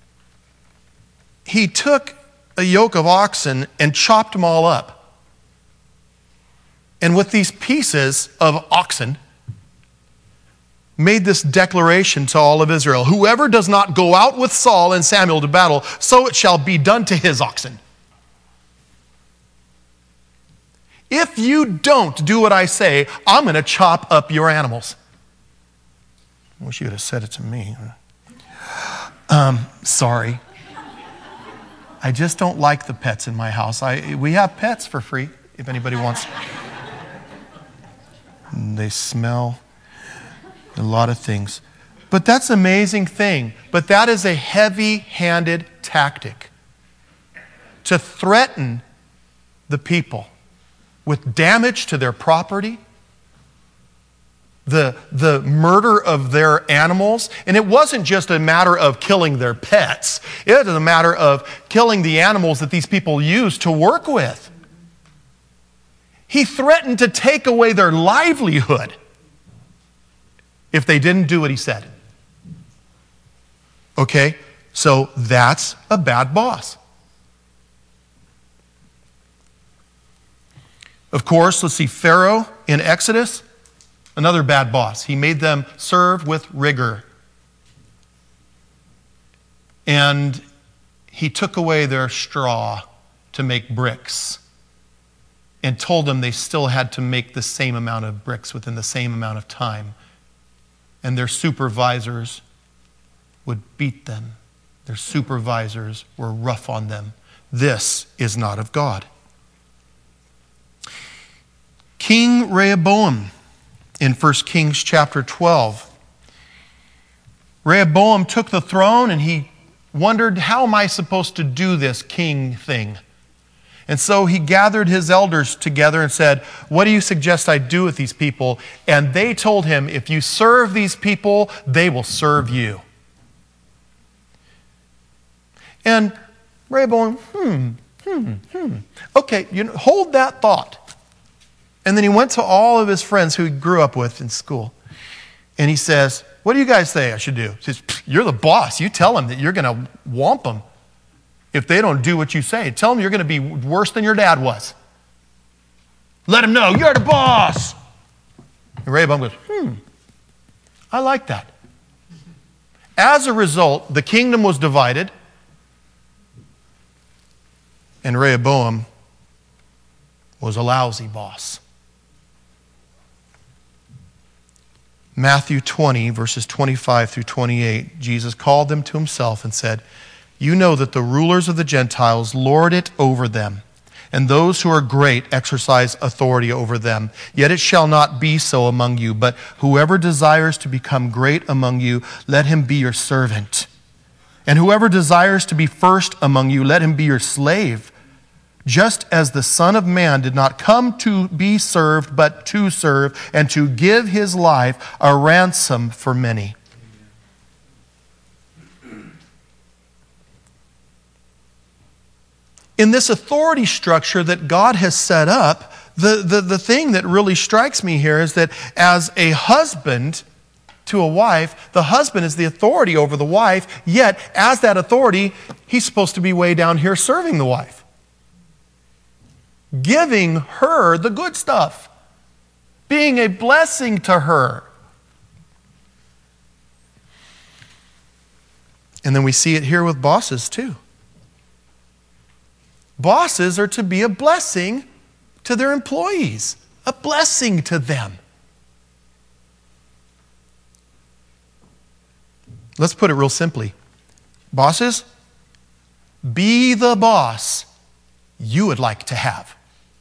took a yoke of oxen and chopped them all up. And with these pieces of oxen, made this declaration to all of Israel: whoever does not go out with Saul and Samuel to battle, so it shall be done to his oxen. If you don't do what I say, I'm going to chop up your animals. I wish you would have said it to me. Sorry. I just don't like the pets in my house. We have pets for free, if anybody wants. They smell a lot of things. But that's an amazing thing. But that is a heavy-handed tactic to threaten the people with damage to their property, the murder of their animals. And it wasn't just a matter of killing their pets. It was a matter of killing the animals that these people used to work with. He threatened to take away their livelihood if they didn't do what he said. Okay? So that's a bad boss. Of course, let's see, Pharaoh in Exodus, another bad boss. He made them serve with rigor. And he took away their straw to make bricks and told them they still had to make the same amount of bricks within the same amount of time. And their supervisors would beat them. Their supervisors were rough on them. This is not of God. King Rehoboam in 1 Kings chapter 12. Rehoboam took the throne and he wondered, how am I supposed to do this king thing? And so he gathered his elders together and said, what do you suggest I do with these people? And they told him, if you serve these people, they will serve you. And Rehoboam, okay, hold that thought. And then he went to all of his friends who he grew up with in school. And he says, what do you guys say I should do? He says, you're the boss. You tell them that you're going to whomp them if they don't do what you say. Tell them you're going to be worse than your dad was. Let them know you're the boss. And Rehoboam goes, I like that. As a result, the kingdom was divided, and Rehoboam was a lousy boss. Matthew 20, verses 25 through 28, Jesus called them to himself and said, you know that the rulers of the Gentiles lord it over them, and those who are great exercise authority over them. Yet it shall not be so among you, but whoever desires to become great among you, let him be your servant. And whoever desires to be first among you, let him be your slave. Just as the Son of Man did not come to be served, but to serve, and to give his life a ransom for many. In this authority structure that God has set up, the thing that really strikes me here is that as a husband to a wife, the husband is the authority over the wife, yet as that authority, he's supposed to be way down here serving the wife. Giving her the good stuff. Being a blessing to her. And then we see it here with bosses too. Bosses are to be a blessing to their employees. A blessing to them. Let's put it real simply. Bosses, be the boss you would like to have.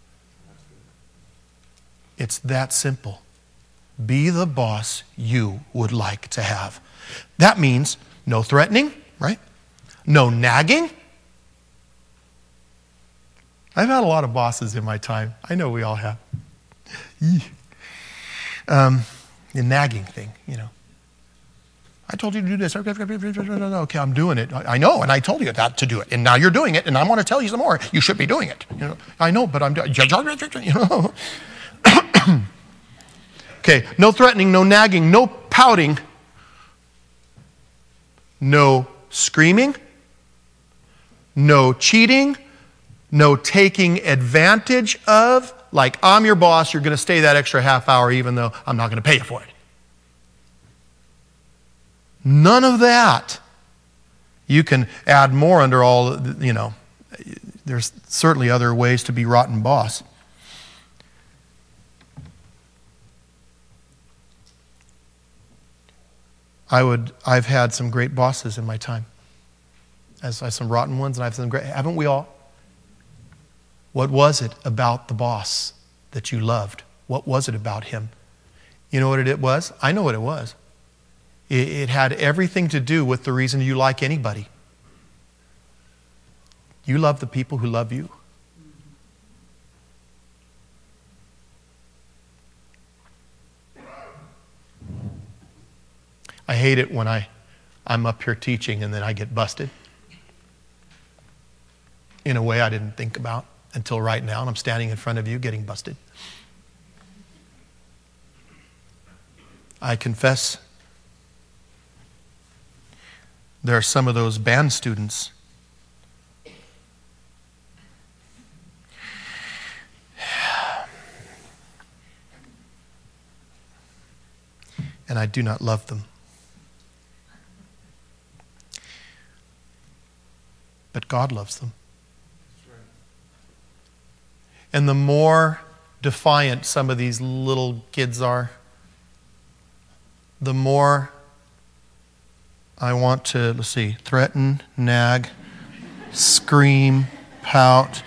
It's that simple. Be the boss you would like to have. That means no threatening, right? No nagging. I've had a lot of bosses in my time. I know we all have. The nagging thing, I told you to do this. Okay, I'm doing it. I know, and I told you that to do it. And now you're doing it, and I want to tell you some more. You should be doing it. I know, but I'm doing it. Okay, no threatening, no nagging, no pouting, no screaming, no cheating, no taking advantage of, like I'm your boss, you're going to stay that extra half hour even though I'm not going to pay you for it. None of that. You can add more under all, there's certainly other ways to be rotten boss. I've had some great bosses in my time. I've had some rotten ones, and I've had some great, haven't we all? What was it about the boss that you loved? What was it about him? You know what it was? I know what it was. It had everything to do with the reason you like anybody. You love the people who love you. I hate it when I'm up here teaching and then I get busted in a way I didn't think about until right now, and I'm standing in front of you getting busted. I confess there are some of those band students and I do not love them. but God loves them. And the more defiant some of these little kids are, the more I want to, threaten, nag, scream, pout.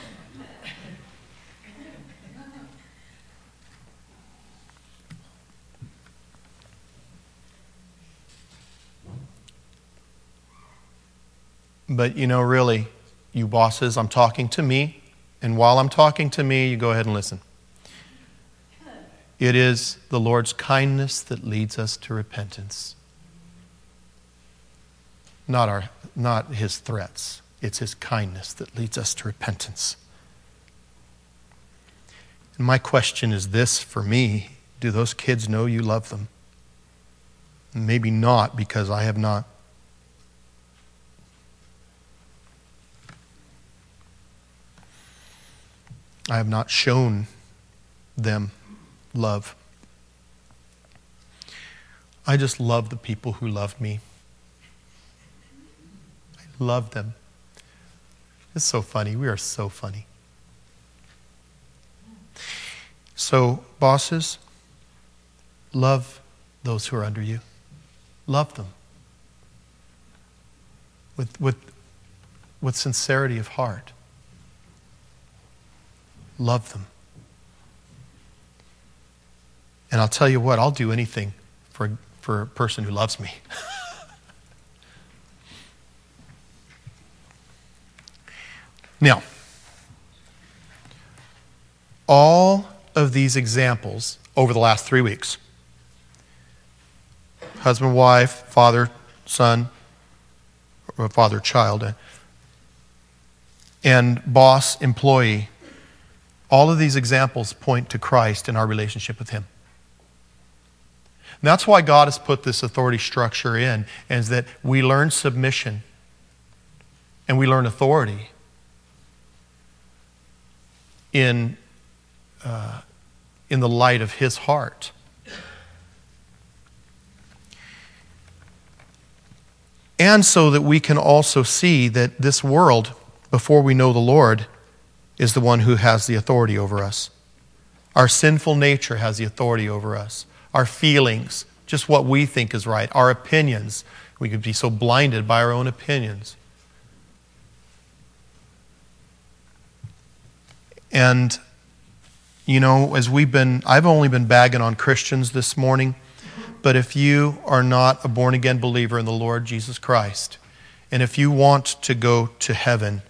But really, you bosses, I'm talking to me, and while I'm talking to me, you go ahead and listen. It is the Lord's kindness that leads us to repentance. Not his threats. It's his kindness that leads us to repentance. And my question is this for me: do those kids know you love them? Maybe not, because I have not. I have not shown them love. I just love the people who love me. I love them. It's so funny. We are so funny. So, bosses, love those who are under you. Love them. With sincerity of heart. Love them. And I'll tell you what, I'll do anything for a person who loves me. Now, all of these examples over the last 3 weeks, husband, wife, father, son, or father, child, and boss, employee, all of these examples point to Christ and our relationship with him. And that's why God has put this authority structure in, is that we learn submission and we learn authority in the light of his heart. And so that we can also see that this world, before we know the Lord, is the one who has the authority over us. Our sinful nature has the authority over us. Our feelings, just what we think is right. Our opinions, we could be so blinded by our own opinions. And, I've only been bagging on Christians this morning, but if you are not a born-again believer in the Lord Jesus Christ, and if you want to go to heaven,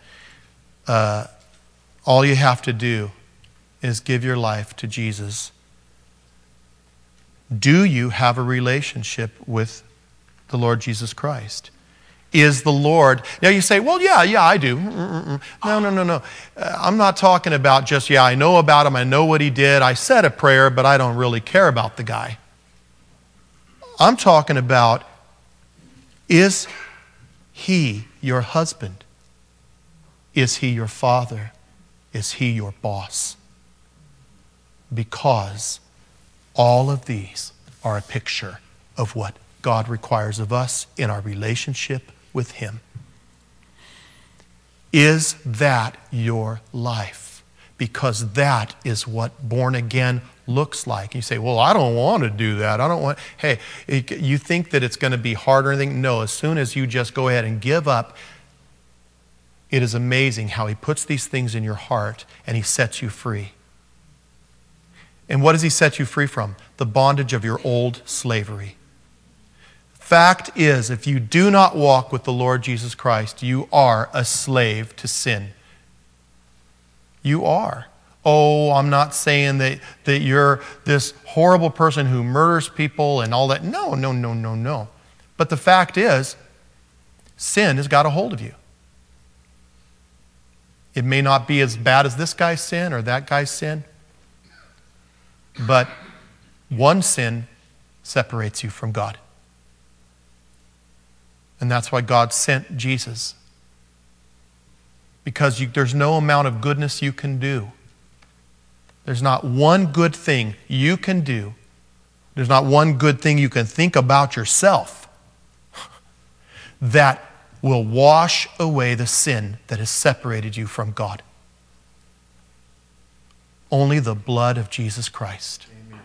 all you have to do is give your life to Jesus. Do you have a relationship with the Lord Jesus Christ? Is the Lord... Now you say, well, yeah, I do. No. I'm not talking about just, I know about him, I know what he did, I said a prayer, but I don't really care about the guy. I'm talking about, is he your husband? Is he your father? Is he your boss? Because all of these are a picture of what God requires of us in our relationship with him. Is that your life? Because that is what born again looks like. You say, well, I don't want to do that. Hey, you think that it's going to be hard or anything? No, as soon as you just go ahead and give up, it is amazing how he puts these things in your heart and he sets you free. And what does he set you free from? The bondage of your old slavery. Fact is, if you do not walk with the Lord Jesus Christ, you are a slave to sin. You are. Oh, I'm not saying that you're this horrible person who murders people and all that. No. But the fact is, sin has got a hold of you. It may not be as bad as this guy's sin or that guy's sin, but one sin separates you from God. And that's why God sent Jesus. Because there's no amount of goodness you can do. There's not one good thing you can do. There's not one good thing you can think about yourself that will wash away the sin that has separated you from God. Only the blood of Jesus Christ. Amen.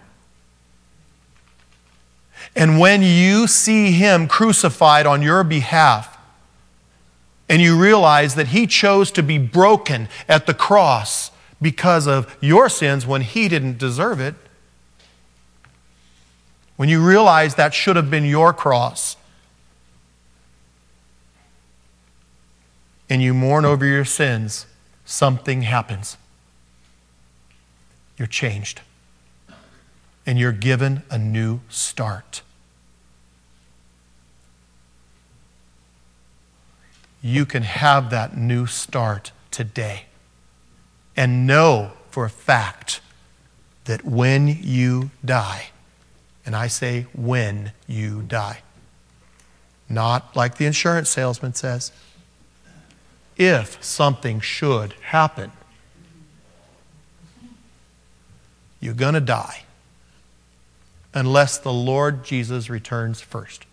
And when you see him crucified on your behalf, and you realize that he chose to be broken at the cross because of your sins when he didn't deserve it, when you realize that should have been your cross, and you mourn over your sins, something happens. You're changed. And you're given a new start. You can have that new start today. And know for a fact that when you die, and I say when you die, not like the insurance salesman says, if something should happen, you're going to die unless the Lord Jesus returns first.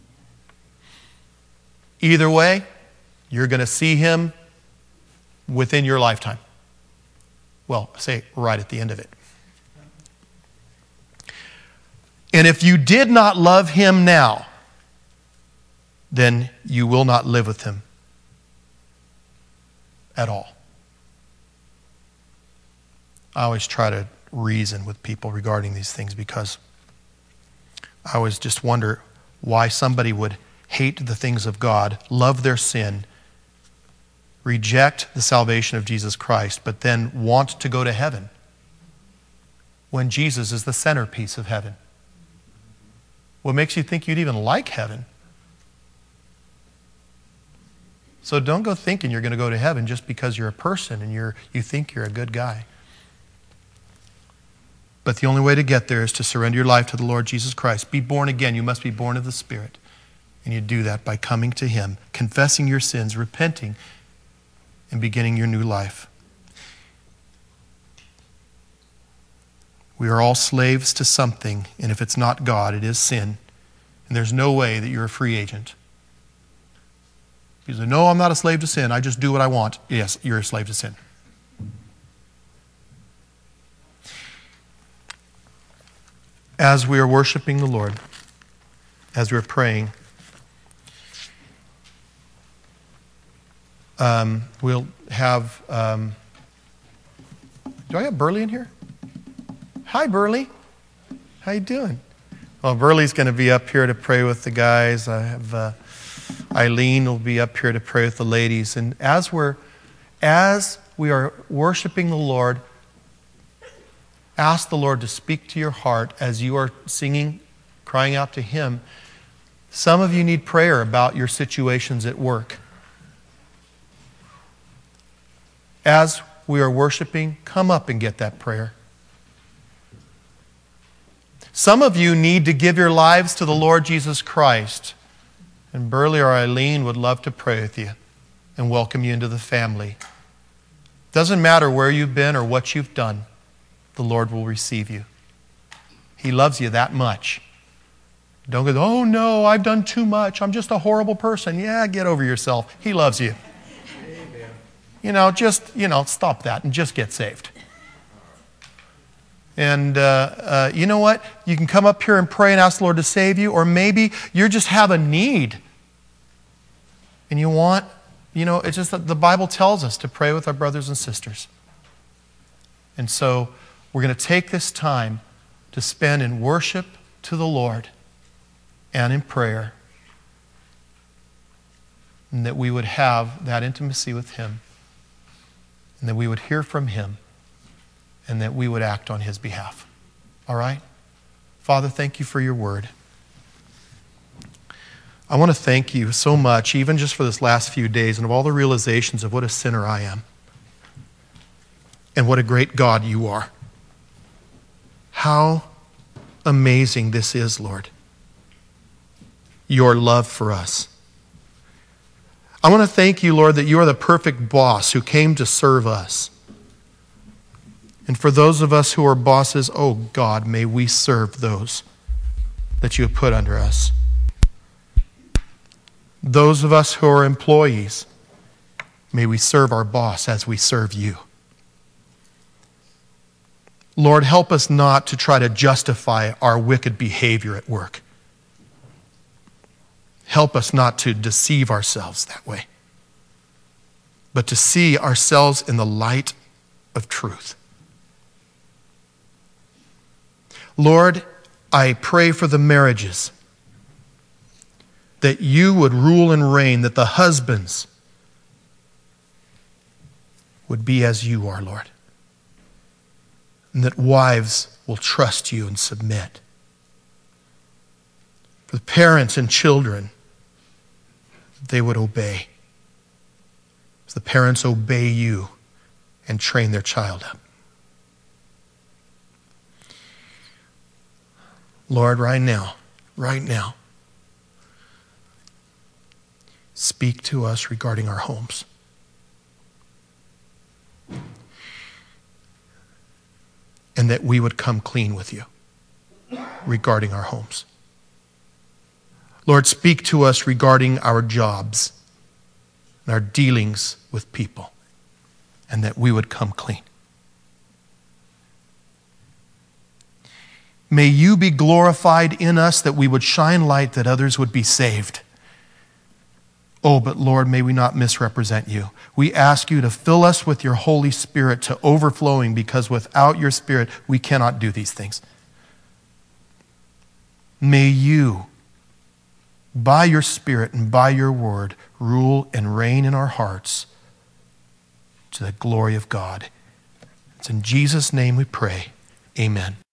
Either way, you're going to see him within your lifetime. Well, say right at the end of it. And if you did not love him now, then you will not live with him at all. I always try to reason with people regarding these things because I always just wonder why somebody would hate the things of God, love their sin, reject the salvation of Jesus Christ, but then want to go to heaven when Jesus is the centerpiece of heaven. What makes you think you'd even like heaven? So don't go thinking you're going to go to heaven just because you're a person and you think you're a good guy. But the only way to get there is to surrender your life to the Lord Jesus Christ. Be born again. You must be born of the Spirit. And you do that by coming to him, confessing your sins, repenting, and beginning your new life. We are all slaves to something, and if it's not God, it is sin. And there's no way that you're a free agent. You say, no, I'm not a slave to sin. I just do what I want. Yes, you're a slave to sin. As we are worshiping the Lord, as we're praying, we'll have... do I have Burley in here? Hi, Burley. How you doing? Well, Burley's going to be up here to pray with the guys. I have Eileen will be up here to pray with the ladies. And as we are worshiping the Lord, ask the Lord to speak to your heart as you are singing, crying out to him. Some of you need prayer about your situations at work. As we are worshiping, come up and get that prayer. Some of you need to give your lives to the Lord Jesus Christ. And Burley or Eileen would love to pray with you and welcome you into the family. Doesn't matter where you've been or what you've done, the Lord will receive you. He loves you that much. Don't go, oh no, I've done too much. I'm just a horrible person. Yeah, get over yourself. He loves you. Amen. Just stop that and just get saved. And you know what? You can come up here and pray and ask the Lord to save you, or maybe you just have a need. And you want, it's just that the Bible tells us to pray with our brothers and sisters. And so we're going to take this time to spend in worship to the Lord and in prayer. And that we would have that intimacy with him. And that we would hear from him. And that we would act on his behalf. All right? Father, thank you for your word. I want to thank you so much, even just for this last few days, and of all the realizations of what a sinner I am. And what a great God you are. How amazing this is, Lord. Your love for us. I want to thank you, Lord, that you are the perfect boss who came to serve us. And for those of us who are bosses, oh God, may we serve those that you have put under us. Those of us who are employees, may we serve our boss as we serve you. Lord, help us not to try to justify our wicked behavior at work. Help us not to deceive ourselves that way, but to see ourselves in the light of truth. Lord, I pray for the marriages, that you would rule and reign, that the husbands would be as you are, Lord, and that wives will trust you and submit. For the parents and children, they would obey. As the parents obey you and train their child up. Lord, right now, speak to us regarding our homes. And that we would come clean with you regarding our homes. Lord, speak to us regarding our jobs and our dealings with people, and that we would come clean. May you be glorified in us, that we would shine light, that others would be saved. Oh, but Lord, may we not misrepresent you. We ask you to fill us with your Holy Spirit to overflowing, because without your Spirit, we cannot do these things. May you, by your Spirit and by your word, rule and reign in our hearts to the glory of God. It's in Jesus' name we pray. Amen.